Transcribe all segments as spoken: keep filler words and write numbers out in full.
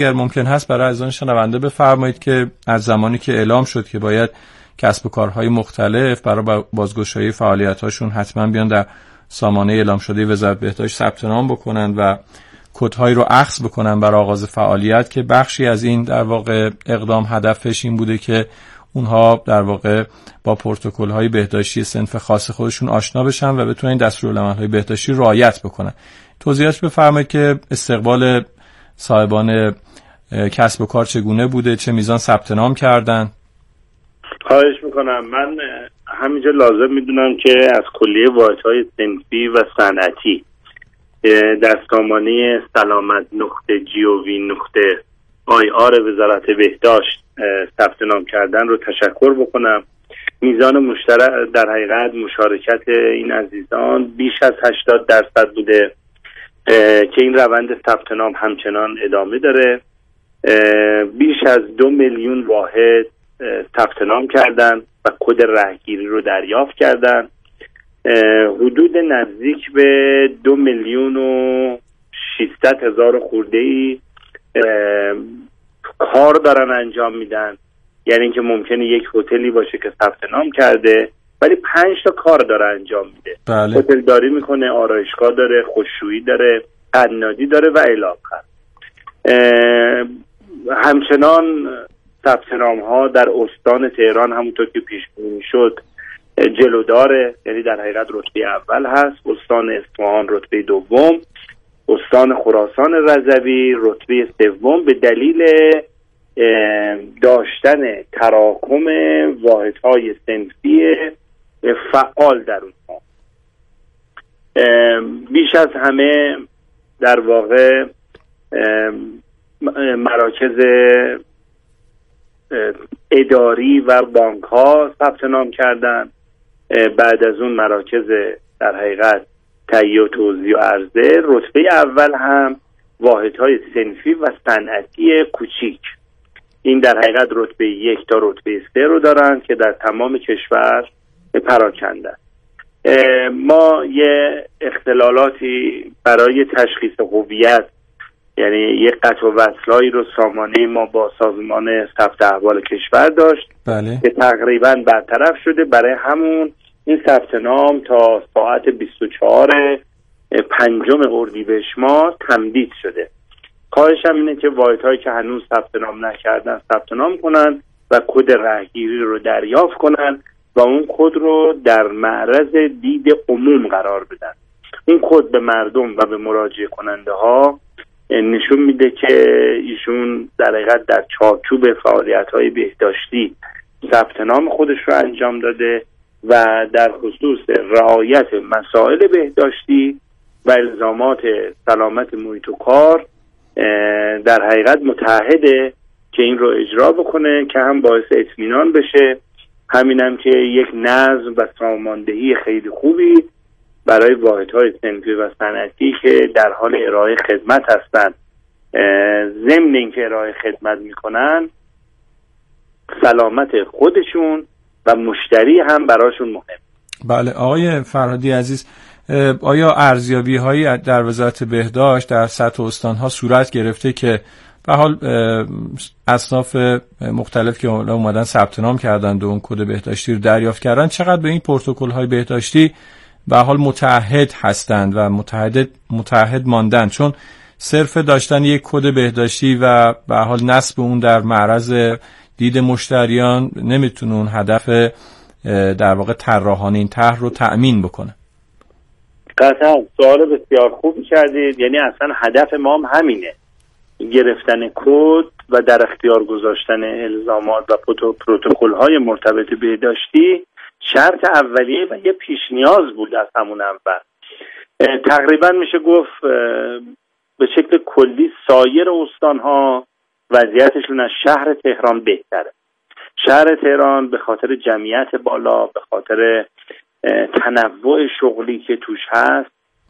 اگر ممکن هست برای عزیزان شنونده بفرمایید که از زمانی که اعلام شد که باید کسب و کارهای مختلف برای بازگشایی فعالیت‌هاشون حتما بیان در سامانه اعلام شده وزارت بهداشت ثبت نام بکنن و کدهایی رو اخذ بکنن برای آغاز فعالیت، که بخشی از این در واقع اقدام هدفش این بوده که اونها در واقع با پروتکل‌های بهداشتی صنف خاص خودشون آشنا بشن و بتونن دستورالعمل‌های بهداشتی رعایت بکنن. توضیحات بفرمایید که استقبال صاحبان کسب و کار چگونه بوده، چه میزان ثبت نام کردن؟ خواهش میکنم. من همینجا لازم میدونم که از کلیه واحدهای صنفی و صنعتی در سامانه سلامت نقطه جی او وی نقطه آی آر وزارت بهداشت ثبت نام کردن رو تشکر بکنم. میزان مشترک در حقیقت مشارکت این عزیزان بیش از هشتاد درصد بوده که این روند ثبت نام همچنان ادامه داره. بیش از دو میلیون واحد ثبت نام کردن و کد رهگیری رو دریافت کردن. حدود نزدیک به دو میلیون و ششصد هزار خورده ای کار دارن انجام میدن. یعنی اینکه ممکنه یک هتلی باشه که ثبت نام کرده ولی پنج تا کار داره انجام میده. بله. هتل داری میکنه، آرایشگاه داره، خشکشویی داره، قنادی داره و الی آخر. همچنان ثبت نام ها در استان تهران همونطور که پیش بینی شد جلوداره، یعنی در حقیقت رتبه اول هست. استان اصفهان رتبه دوم، استان خراسان رضوی رتبه سوم به دلیل داشتن تراکم واحدهای صنفی فعال در اونها. بیش از همه در واقع مراکز اداری و بانک ها ثبت نام کردن. بعد از اون مراکز در حقیقت تهیه و توزیع و عرضه. رتبه اول هم واحدهای صنفی و صنعتی کوچیک، این در حقیقت رتبه یک تا رتبه سه رو دارن که در تمام کشور پراکنده. ما یه اختلالاتی برای تشخیص هویت، یعنی یه قطع و وصلایی رو سامانه ما با سازمان ثبت احوال کشور داشت. بله. که تقریبا برطرف شده. برای همون این ثبت نام تا ساعت بیست و چهار پنجم اردیبهشت ماه تمدید شده. خواهشم اینه که واحدهایی که هنوز ثبت نام نکردن ثبت نام کنن و کد رهگیری رو دریافت کنن و اون کد رو در معرض دید عموم قرار بدن. این کد به مردم و به مراجعه کننده ها نشون میده که ایشون در حقیقت در چارچوب فعالیت‌های بهداشتی ثبت نام خودش رو انجام داده و در خصوص رعایت مسائل بهداشتی و الزامات سلامت محیط و کار در حقیقت متعهده که این رو اجرا بکنه که هم باعث اطمینان بشه، همینم که یک نظم و ساماندهی خیلی خوبی برای واحدهای صنفی و صنعتی که در حال ارائه خدمت هستند، ضمن اینکه ارائه خدمت میکنن سلامت خودشون و مشتری هم براشون مهم. بله آقای فرهادی عزیز، آیا ارزیابی هایی در وزارت بهداشت در سطح استان ها صورت گرفته که به حال اصناف مختلف که اومدن ثبت نام کردند و اون کد بهداشتی رو دریافت کردن چقدر به این پروتکل های بهداشتی به حال متعهد هستند و متعهد متعهد ماندن؟ چون صرف داشتن یک کد بهداشتی و به حال نصب اون در معرض دید مشتریان نمیتونه اون هدف در واقع طراحان این طرح رو تأمین بکنه. قطعا سوال بسیار خوبی کردید. یعنی اصلا هدف ما هم همینه، گرفتن کد و در اختیار گذاشتن الزامات و پروتکل های مرتبط بهداشتی شرط اولیه و یه پیش نیاز بود از همون اول. تقریبا میشه گفت به شکل کلی سایر استان ها وضعیتشون از شهر تهران بهتره. شهر تهران به خاطر جمعیت بالا، به خاطر تنوع شغلی که توش هست،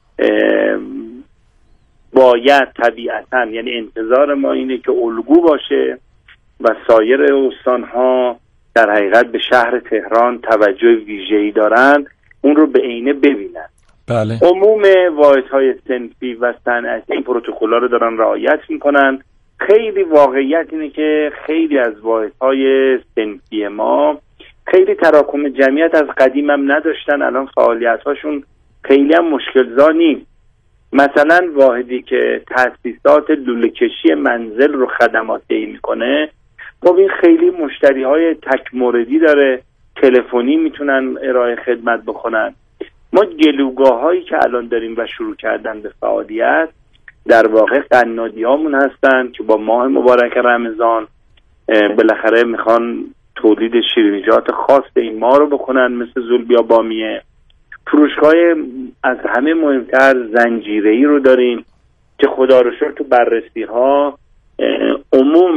باید طبیعتاً، یعنی انتظار ما اینه که الگو باشه و سایر استان‌ها در حقیقت به شهر تهران توجه ویژه‌ای دارن، اون رو به عینه ببینن. بله. عموم واحدهای صنفی و صنعتی این پروتکل‌ها رو دارن رعایت میکنن. خیلی واقعیت اینه که خیلی از واحدهای صنفی ما خیلی تراکم جمعیت از قدیم هم نداشتن، الان فعالیت هاشون خیلی هم مشکلزا نیست. مثلا واحدی که تأسیسات لوله کشی منزل رو خدمات دهی میکنه، خب این خیلی مشتری های تک موردی داره، تلفنی میتونن ارائه خدمت بکنن. ما گلوگاه هایی که الان داریم و شروع کردن به فعالیت در واقع قنادی هامون هستن که با ماه مبارک رمضان بالاخره میخوان تولید شیرینیجات خاص این ماه رو بکنن، مثل زولبیا بامیه. فروشگاه از همه مهمتر زنجیره‌ای رو داریم که خدا رو شکر تو بررسی ها عموم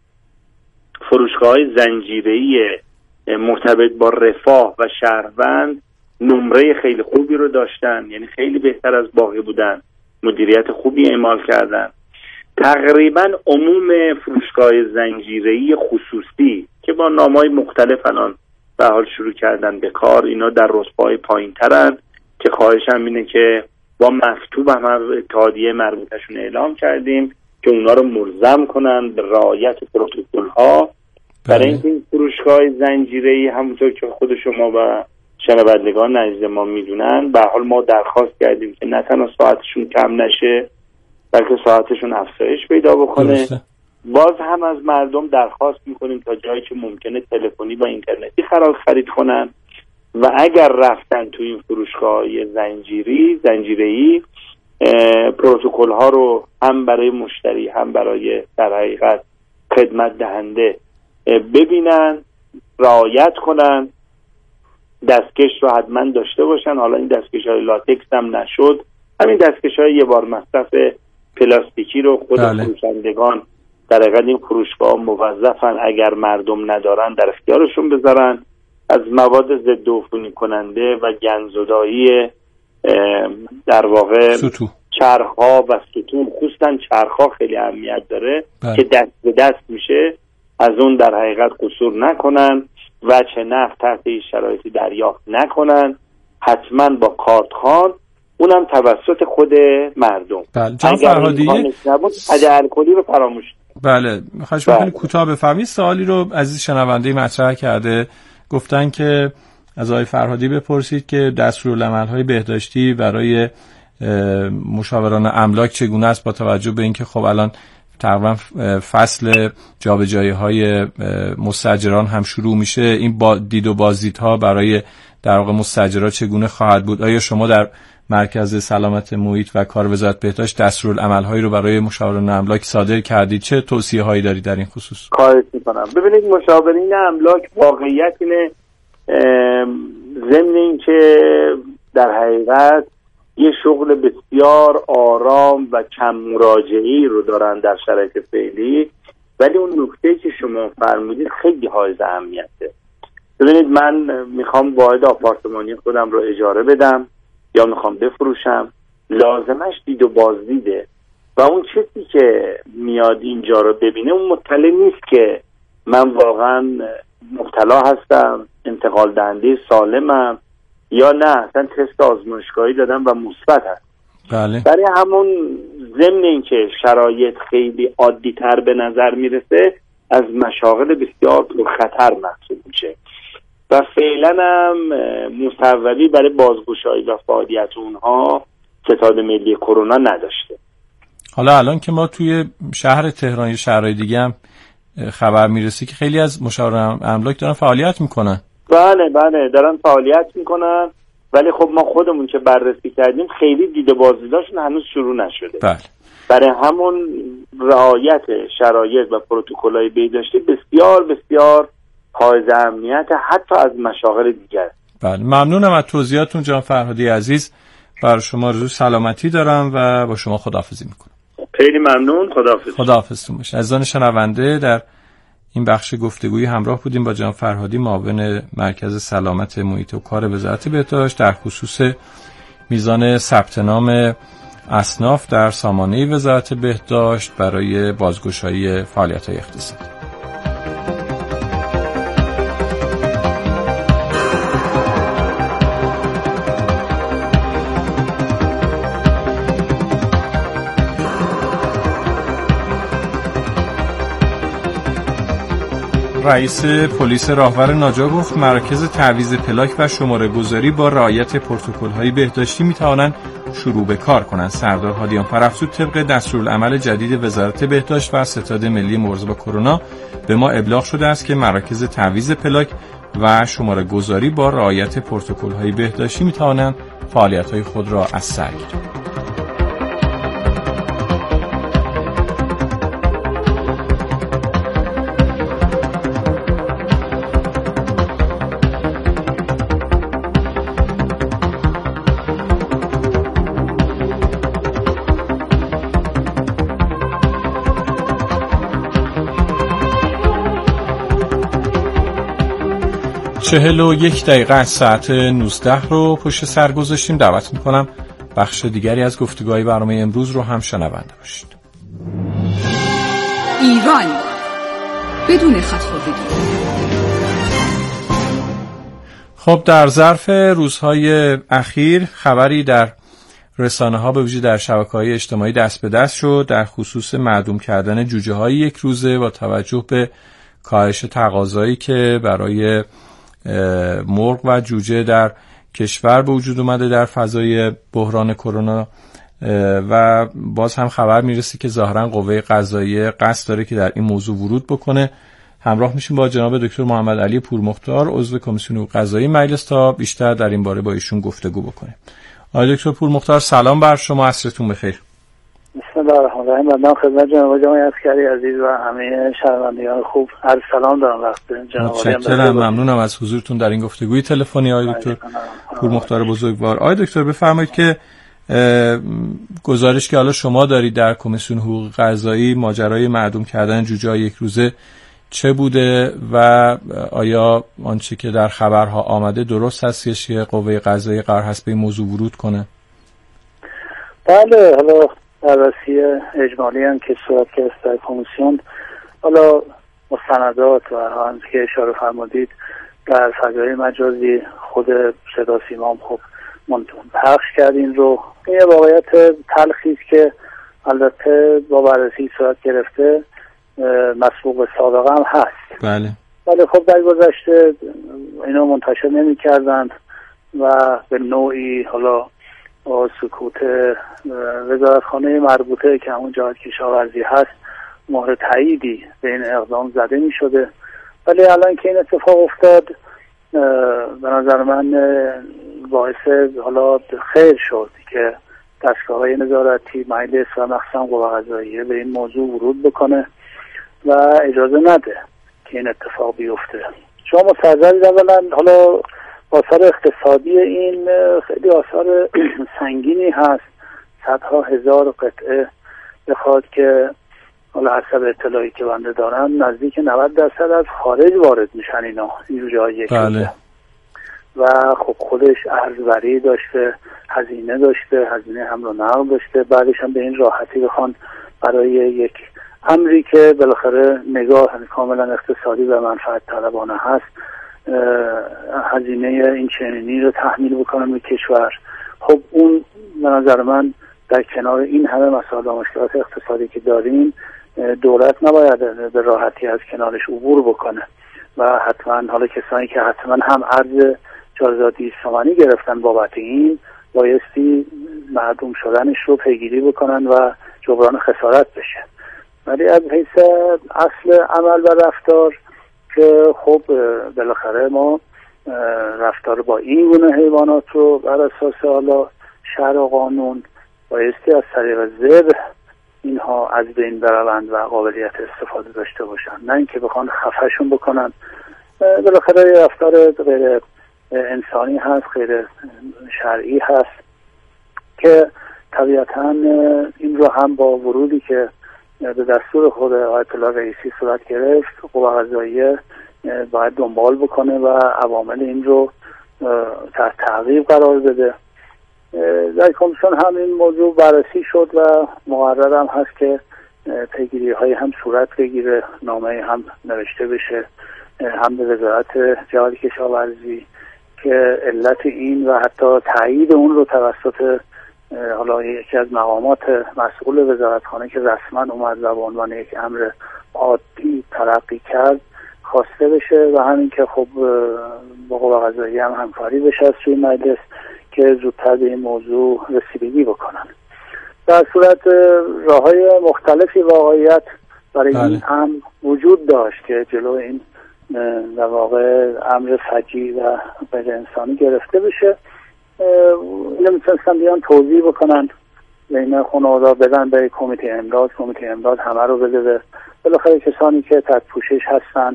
فروشگاه زنجیره‌ای مرتبط با رفاه و شهروند نمره خیلی خوبی رو داشتن، یعنی خیلی بهتر از باقی بودن، مدیریت خوبی اعمال کردن. تقریبا عموم فروشگاه زنجیره‌ای خصوصی که با نام‌های مختلف الان به حال شروع کردن به کار، اینا در رتبه‌های پایین‌ترن که خواهشم اینه که با مکتوب هم اتحادیه مربوطشون اعلام کردیم که اونا رو ملزم کنن به رعایت پروتکل‌ها. برای اینکه این فروشگاه زنجیره‌ای همونطور که خود شما و شنوندگان عزیز ما میدونن، به حال ما درخواست کردیم که نه تنها ساعتشون کم نشه بلکه ساعتشون افزایش پیدا بکنه. درسته. باز هم از مردم درخواست میکنیم تا جایی که ممکنه تلفنی و اینترنتی خرید خرید کنن و اگر رفتن تو این فروشگاه زنجیری زنجیره‌ای پروتکل ها رو هم برای مشتری هم برای در حقیقت خدمت دهنده ببینن، رعایت کنن، دستکش رو حتما داشته باشن. حالا این دستکش های لاتکس هم نشد، همین دستکش های یه بار مصرف پلاستیکی رو خود بله. فروشندگان در حقیقت این فروشگاه موظفن اگر مردم ندارن در اختیارشون بذارن. از مواد ضد عفونی کننده و گندزدایی در واقع سطو. چرخ‌ها و ستون، خصوصا چرخ‌ها خیلی اهمیت داره بله. که دست به دست میشه، از اون در حقیقت قصور نکنن و چه نفت تحت این شرایطی دریافت نکنن، حتما با کارتخوان، اونم توسط خود مردم. بله. جان فرهادی نبود حد الکلی رو فراموش. بله خواهش می‌کنم خیلی کوتاه بفرمایید. سوالی رو عزیز شنونده مطرح کرده، گفتن که از آقای فرهادی بپرسید که دستورالعمل‌های بهداشتی برای مشاوران املاک چگونه است، با توجه به اینکه خب الان تقریبا فصل جابجایی‌های مستاجران هم شروع میشه، این با دید و بازدیدها برای در واقع مستاجرها چگونه خواهد بود؟ آیا شما در مرکز سلامت محیط و کار وزارت بهداشت دستورالعمل‌هایی رو برای مشاوران املاک صادر کردید؟ چه توصیه‌هایی دارید در این خصوص؟ خواهش می‌کنم. ببینید مشاورین املاک واقعیت اینه، ضمن اینکه در حقیقت یه شغل بسیار آرام و کم مراجعه‌ای رو دارن در شرایط فعلی، ولی اون نکته‌ای که شما فرمودید خیلی حائز اهمیته. ببینید من میخوام واحد آپارتمانی خودم رو اجاره بدم یا میخوام بفروشم، لازمش دید و بازدیده و اون چیزی که میاد اینجا رو ببینه اون مطلع نیست که من واقعا مبتلا هستم، انتقال دهنده سالمم یا نه، اصلا تست آزمایشگاهی دادم و مثبت هست. بله. برای همون ضمن اینکه شرایط خیلی عادی تر به نظر میرسه، از مشاغل بسیار پرخطر محسوب میشه و فعلا هم مصوبی برای بازگشایی و فعالیت اونها ستاد ملی کرونا نداشته. حالا الان که ما توی شهر تهران یا شهرهای دیگه هم خبر میرسه که خیلی از مشاوران املاک دارن فعالیت میکنن. بله بله دارن فعالیت میکنن، ولی خب ما خودمون که بررسی کردیم خیلی دیده بازدیداشون هنوز شروع نشده. بله. برای همون رعایت شرایط و پروتکل‌های بهداشتی بسیار بسیار حائز اهمیت حتی از مشاغل دیگر. بله ممنونم از توضیحاتون جان فرهادی عزیز. برای شما آرزوی سلامتی دارم و با شما خداحافظی میکنم. خیلی ممنون. خداحافظ. خداحافظتون باشه. عزیزان شنونده، در این بخش گفتگویی همراه بودیم با جان فرهادی، معاون مرکز سلامت محیط و کار وزارت بهداشت، در خصوص میزان ثبت نام اصناف در سامانه وزارت بهداشت برای بازگشایی فعالیت‌های اقتصادی. رئیس پلیس راهور ناجا گفت مراکز تعویض پلاک و شماره گذاری با رعایت پروتکل‌های بهداشتی می‌توانند شروع به کار کنند. سردار هادیان فرافزود طبق دستورالعمل جدید وزارت بهداشت و ستاد ملی مبارزه با کرونا به ما ابلاغ شده است که مراکز تعویض پلاک و شماره گذاری با رعایت پروتکل‌های بهداشتی می‌توانند فعالیت‌های خود را از سر گیرند. چهل و یک دقیقه از ساعت نوزده رو پشت سر گذاشتیم. دعوت میکنم بخش دیگری از گفتگوهای برنامه امروز رو هم شنونده باشید. ایران بدون خط‌خوردگی. خب در ظرف روزهای اخیر خبری در رسانه ها به ویژه در شبکه‌های اجتماعی دست به دست شد در خصوص معدوم کردن جوجه های یک روزه با توجه به کاهش تقاضایی که برای مرغ و جوجه در کشور به وجود اومده در فضای بحران کرونا و باز هم خبر میرسه که ظاهرا قوه قضاییه قصد داره که در این موضوع ورود بکنه. همراه میشیم با جناب دکتر محمد علی پورمختار عضو کمیسیون حقوق قضایی مجلس تا بیشتر در این باره با ایشون گفتگو بکنیم. آقای دکتر پورمختار سلام بر شما، عصرتون بخیر. بسم الله الرحمن الرحیم. من خدمت جناب آقای عسکری عزیز و همه شنوندگان خوب عرض سلام دارم. وقت جناب آقای متشکرم، ممنونم از حضورتون در این گفتگوی تلفنی. آقای دکتر پورمختار بزرگوار، آقای دکتر بفرمایید که گزارش که حالا شما دارید در کمیسیون حقوق قضایی ماجرای معدوم کردن جوجه یک روزه چه بوده و آیا آنچه که در خبرها آمده درست هست که قوه قضاییه قرار هست به این موضوع ورود کنه؟ بله، حالا بررسی اجمالی هم که صورت گرفت در کمیسیون، حالا مستندات و آنچه که اشاره فرمودید در فضای مجازی خود صدا سیما خب پخش کردین رو، این یه واقعیت تلخی است که البته با بررسی صورت گرفته مسبوق به سابقه هم هست. بله. ولی خب در گذشته اینو منتشر نمی کردن و به نوعی حالا با سکوت وزارتخانه مربوطه که همون جهاد کشاورزی هست مهر تاییدی به این اقدام زده می شده. ولی الان که این اتفاق افتاد به نظر من باعث حالا خیر شد که دستگاه‌های نظارتی مجلس و مخصوصا قوه قضاییه به این موضوع ورود بکنه و اجازه نده که این اتفاق بیفته. شما مستحضرید اولا حالا آثار اقتصادی این خیلی آثار سنگینی هست. صدها هزار قطعه بخواد که حالا حسب اطلاعی که بنده دارم نزدیک نود درصد از خارج وارد میشن اینا این جایی. بله. و خب خودش ارزبری داشته، هزینه داشته، هزینه حمل و نقل داشته، بعدش هم به این راحتی بخوان برای یک امری که بالاخره نگاه کاملا اقتصادی و منفعت طلبانه هست هزینه این چنینی رو تحمیل بکنم به کشور. خب اون به نظر من در کنار این همه مسائل و مشکلات اقتصادی که داریم دولت نباید به راحتی از کنارش عبور بکنه و حتما حالا کسانی که حتما هم ارز چهارهزار و دویست تومانی گرفتن بابت این بایستی معدوم شدنش رو پیگیری بکنن و جبران خسارت بشه. ولی از حیث اصل عمل و رفتار که خب بالاخره ما رفتار با این گونه حیوانات رو بر اساس حالا شرع و قانون بایستی از طریق ذبح اینها از بین بروند و قابلیت استفاده داشته باشن، نه اینکه بخوان خفهشون بکنن. بالاخره رفتار غیر انسانی هست، غیر شرعی هست که طبیعتاً این رو هم با ورودی که به دستور خود آیت الله رئیسی صورت گرفت قوه قضاییه باید دنبال بکنه و عوامل این رو تحت تعقیب قرار بده. در کمیسیون هم این موضوع بررسی شد و مقرر هم هست که پیگیری های هم صورت بگیره، نامه هم نوشته بشه هم به وزارت جهاد کشاورزی که علت این و حتی تایید اون رو توسط حالا یکی از مقامات مسئول وزارتخانه که رسما اومد و به عنوان یک امر عادی تلقی کرد خواسته بشه و همین که خب با قوه قضاییه هم همکاری بشه از توی مجلس که زودتر به این موضوع رسیدگی بکنن. در صورت راه‌های مختلفی واقعیت برای بله. این هم وجود داشت که جلو این در واقع امر فجیع و غیر انسانی گرفته بشه. نمیتونستن بیان توضیح بکنن بین خانواده بدن به کمیته امداد، کمیته امداد همه رو بده به بالاخره کسانی که تحت پوشش هستن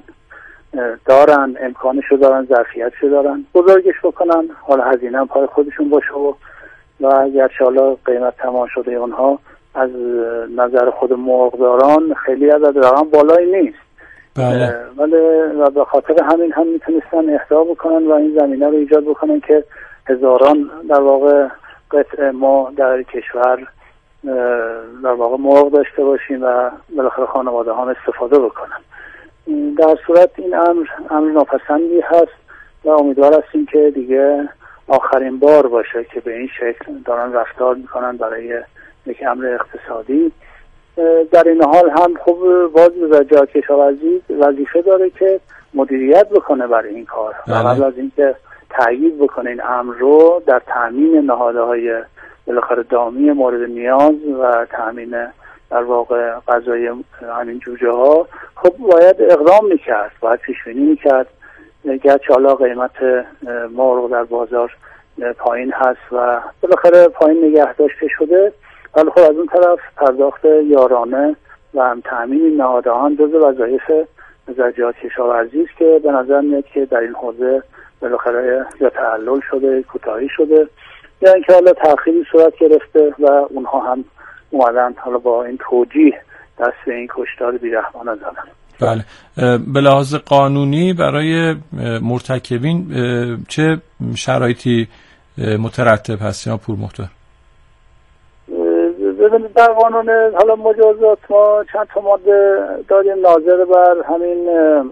دارن، امکانشو دارن، ظرفیتشو دارن، بزرگش بکنن، حالا هزینه هم پای خودشون باشه و و اگرچه حالا قیمت تمام شده اونها از نظر خود مرغداران خیلی عدد رقم بالایی نیست. بله. ولی و به خاطر همین هم میتونستن اهدا بکنن و این زمینه رو ایجاد بکنن که هزاران در واقع قطعه ما در کشور در واقع مرغ داشته باشیم و بالاخره خانواده ها استفاده بکنن. در صورت این امر امر ناپسندی هست و امیدوار هستیم که دیگه آخرین بار باشه که به این شکل دارن رفتار میکنن برای یک امر اقتصادی. در این حال هم خب باز وزارت کشاورزی وظیفه داره که مدیریت بکنه برای این کار و قبل از اینکه تأیید بکنه این امر رو در تامین نهادهای بالاخره دامی مورد نیاز و تامین در واقع غذای همین جوجه ها خب باید اقدام میکرد، باید پیشبینی میکرد. گرچه حالا قیمت مرغ در بازار پایین هست و بالاخره پایین نگه داشته شده، ولی خب از اون طرف پرداخت یارانه و هم تامین این نهادها هم جزو وظایف وزارت کشاورزی است که به نظر میاد که در این حوزه بالاخره یا تعلل شده، کوتاهی شده یا اینکه حالا تأخیری صورت گرفته و اونها هم اومدن حالا با این توجیه دست به این کشتار بی‌رحمانه زدن. بله. به لحاظ قانونی برای مرتکبین چه شرایطی مترتب هست یا پور مختار؟ ببینید در قانون حالا مجازات ما چند تا ماده داریم ناظر بر همین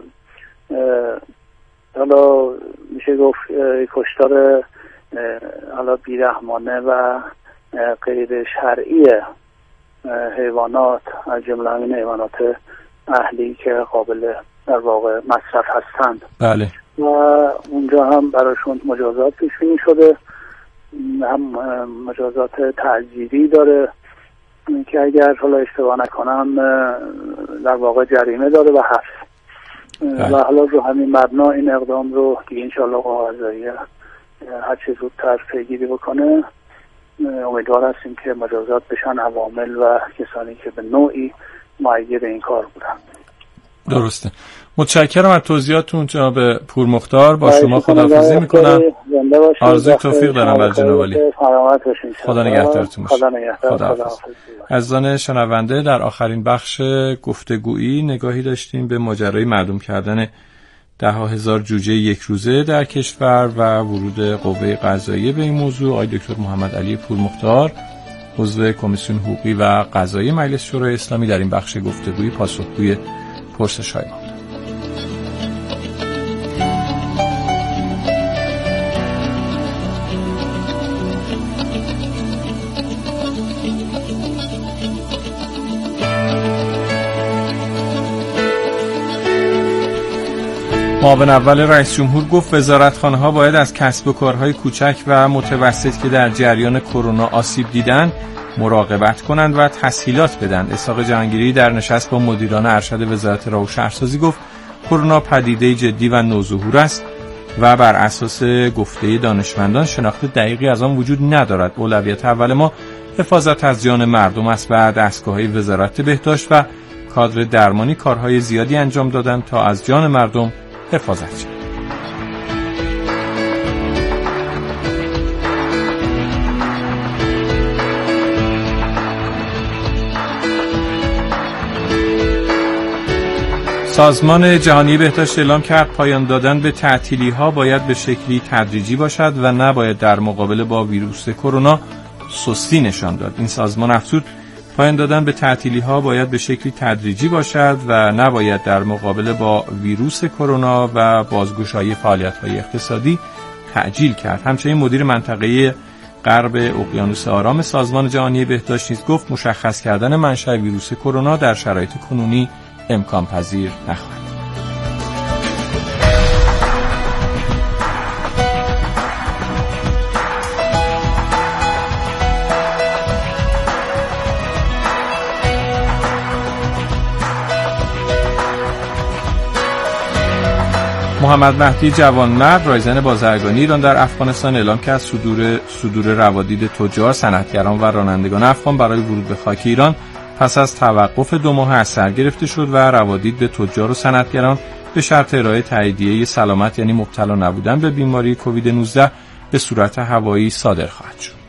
حالا میشه گفت کشتار حالا بی‌رحمانه و غیر شرعی حیوانات از جمله همین حیوانات اهلی که قابل در واقع مصرف هستند. بله. و اونجا هم براشون مجازات پیش بینی شده، هم مجازات تعزیری داره که اگر حالا اشتباه نکنم در واقع جریمه داره و حبس. و حالا رو همین مبنا این اقدام رو دیگه انشاءالله قوه قضاییه هر چه زودتر پیگیری بکنه. امیدوار هستیم که مجازات بشن عوامل و کسانی که به نوعی مایه این کار بودن. درسته. متشکرم از توضیحاتون جناب پور مختار. با شما خداحافظی میکنم. آرزوی توفیق دارم بر جناب عالی. خدا نگهدارتون باشه. خدا عزیزان شنونده، در آخرین بخش گفتگویی نگاهی داشتیم به ماجرای معدوم کردن ده ها هزار جوجه یک روزه در کشور و ورود قوه قضاییه به این موضوع. آقای دکتر محمد علی پور مختار، عضو کمیسیون حقوقی و قضایی مجلس شورای اسلامی، در این بخش گفتگویی پاسخگوی پرسش‌های ما. معاون اول رئیس جمهور گفت وزارتخانه‌ها باید از کسب و کارهای کوچک و متوسط که در جریان کرونا آسیب دیدن مراقبت کنند و تسهیلات بدن. اسحاق جهانگیری در نشست با مدیران ارشد وزارت راه و شهرسازی گفت کرونا پدیده جدی و نوظهور است و بر اساس گفته دانشمندان شناخت دقیقی از آن وجود ندارد. اولویت اول ما حفاظت از جان مردم است و دستگاه‌های وزارت بهداشت و کادر درمانی کارهای زیادی انجام دادند تا از جان مردم حفاظت شد. سازمان جهانی بهداشت اعلام کرد پایان دادن به تعطیلی‌ها باید به شکلی تدریجی باشد و نباید در مقابله با ویروس کرونا سستی نشان داد. این سازمان افزود پایان دادن به تعطیلی‌ها باید به شکلی تدریجی باشد و نباید در مقابله با ویروس کرونا و بازگشایی فعالیت‌های اقتصادی تعجیل کرد. همچنین مدیر منطقه غرب اقیانوس آرام سازمان جهانی بهداشت نیز گفت مشخص کردن منشأ ویروس کرونا در شرایط کنونی امکان پذیر نخواهد. محمد مهدی جوانمرد رایزن بازرگانی ایران در افغانستان اعلام کرد صدور صدور روادید تجار، صنعتگران و رانندگان افغان برای ورود به خاک ایران پس از توقف دو ماه از سر گرفته شد و روادید به تجار و صنعتگران به شرط ارائه تاییدیه سلامت یعنی مبتلا نبودن به بیماری کووید نوزده به صورت هوایی صادر خواهد شد.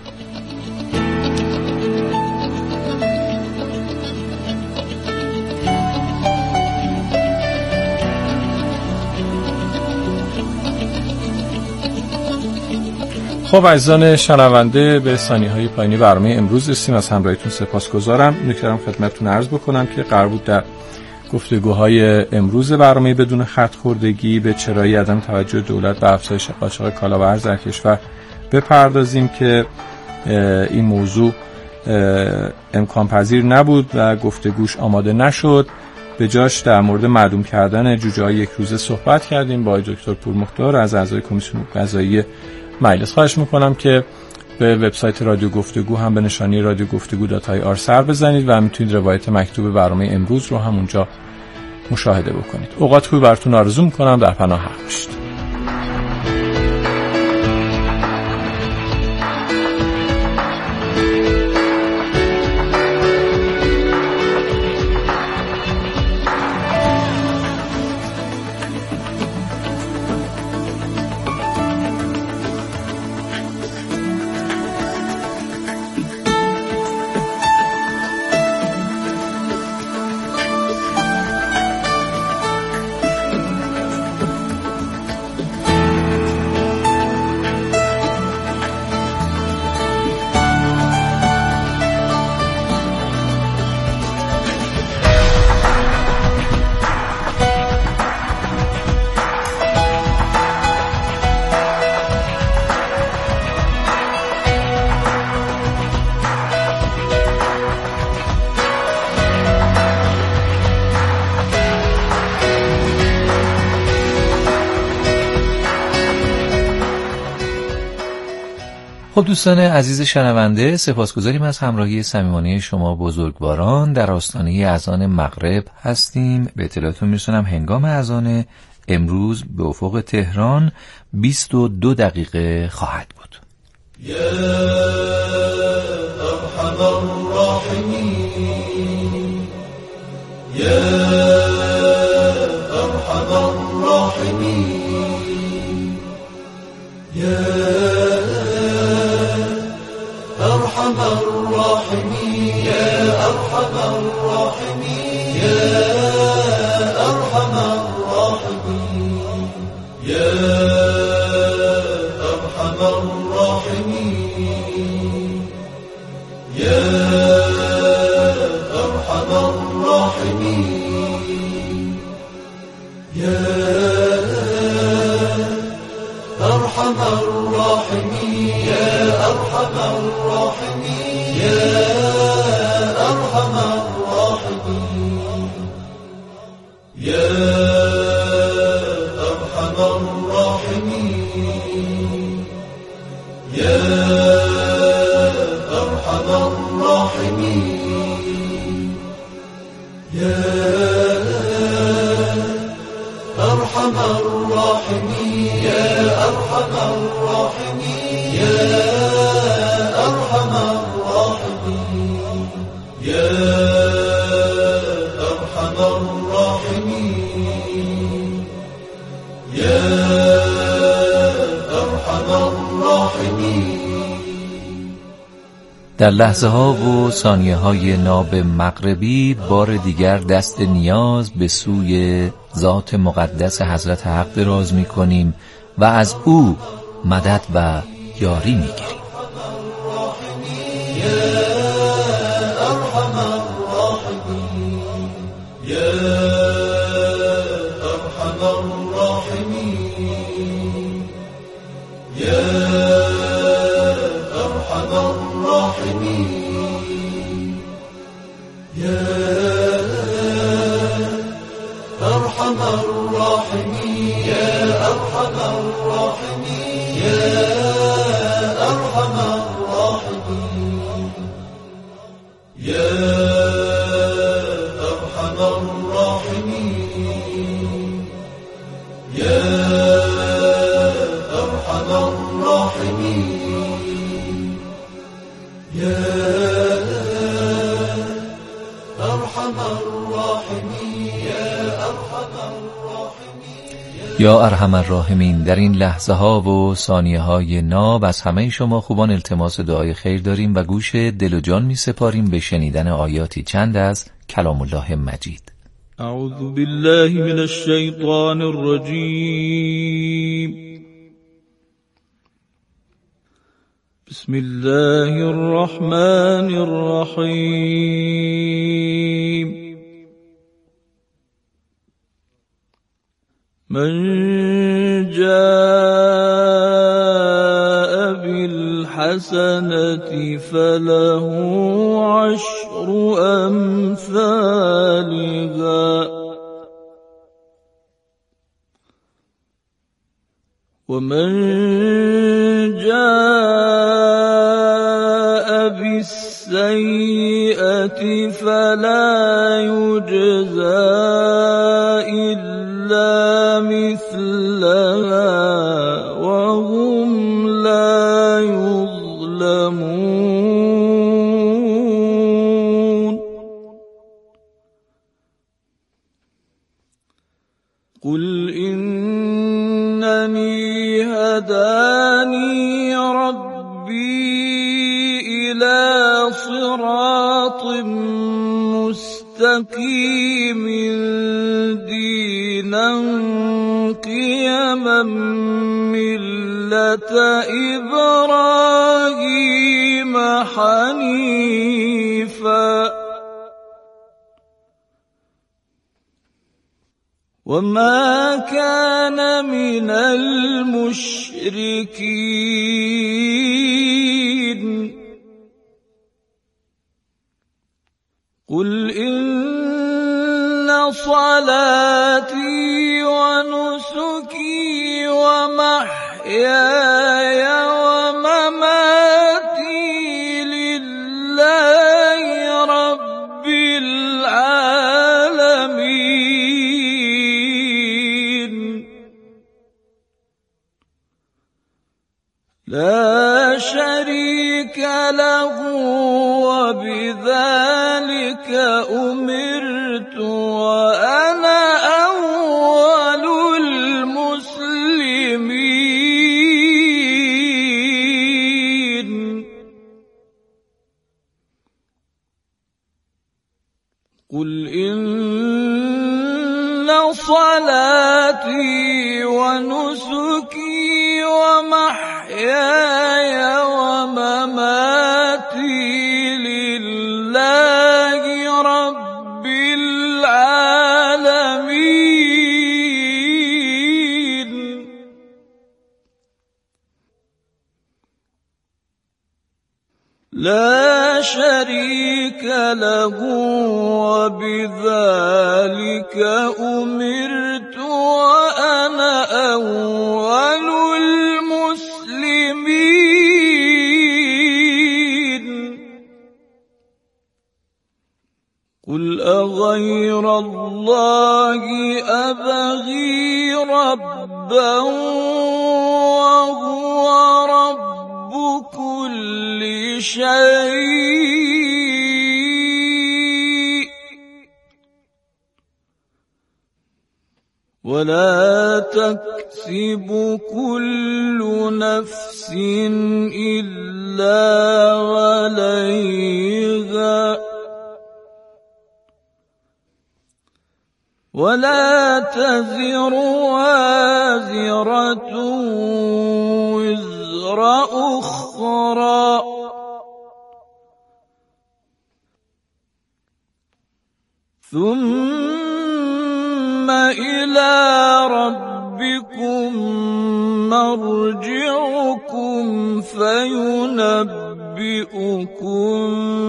خب عزیزان شنونده، به ثانیه‌های پایانی برنامه امروز رسیدیم. از همراهیتون سپاسگزارم. نکترم خدمتتون عرض بکنم که قرار بود در گفتگوهای امروز برنامه بدون خط خوردگی به چرایی عدم توجه دولت به افزایش قاچاق کالاورز در کشور بپردازیم که این موضوع امکان پذیر نبود و گفتگوش آماده نشد. به جاش در مورد معدوم کردن جوجه‌های یک روزه صحبت کردیم با دکتر پورمختار از اعضای کمیسیون قضایی مجلس. خواهش میکنم که به وبسایت رادیو گفتگو هم به نشانی رادیو گفتگو دات آی آر سر بزنید و میتونید روایت مکتوب برنامه امروز رو هم اونجا مشاهده بکنید. اوقات خوبی براتون آرزو میکنم. در پناه حق باشید. خب دوستان عزیز شنونده، سپاسگزاریم از همراهی صمیمانه شما بزرگواران. در آستانه اذان مغرب هستیم. به اطلاعتون میرسونم هنگام اذان امروز به افق تهران بیست و دو دقیقه خواهد بود. یا ارحم الراحمین، یا ارحم الراحمین، یا أرحم الراحمين، يا أرحم الراحمين، يا أرحم الراحمين، يا أرحم الراحمين، يا أرحم الراحمين، يا أرحم الراحمين، يا أرحم الراحمين، يا أرحم الراحمين، يا أرحم الراحمين، يا أرحم الراحمين، يا أرحم الراحمين، يا أرحم الراحمين، يا أرحم الراحمين، يا أرحم الراحمين، يا أرحم الراحمين. در لحظه ها و ثانیه های ناب مغربی بار دیگر دست نیاز به سوی ذات مقدس حضرت حق دراز می کنیم و از او مدد و یاری می گیریم. يا أرحم الراحمين يا أرحم الراحمين يا أرحم الراحمين یا ارحم الراحمین. در این لحظه ها و ثانیه های ناب از همه شما خوبان التماس دعای خیر داریم و گوش دل و جان می سپاریم به شنیدن آیاتی چند از کلام الله مجید. اعوذ بالله من الشیطان الرجیم. بسم الله الرحمن الرحیم. من جاء بالحسنة فله عشر أمثالها ومن جاء بالسيئة فلا يجزى إلا مثلها وهم لا يظلمون. قل إنني هداني ربي إلى صراط مستقيم دينا قيما ملة إبراهيم حنيفا وما كان من المشركين. قل إن صلاتي ونسكي ومحياي ومماتي لله رب العالمين لا شريك له وبذلك أمرت وأنا أول المسلمين. قل إن صلاتي ونسكي ومحياي ومماتي لله رب العالمين لا شريك له وبذلك أمرت وأنا أول المسلمين. قل أغير الله أبغي ربا وهو رب كل شيء ولا تكسب كل نفس إلا عليها ولا تزر وازرة وزر أخرى ثم إلى ربكم مرجعكم فينبئكم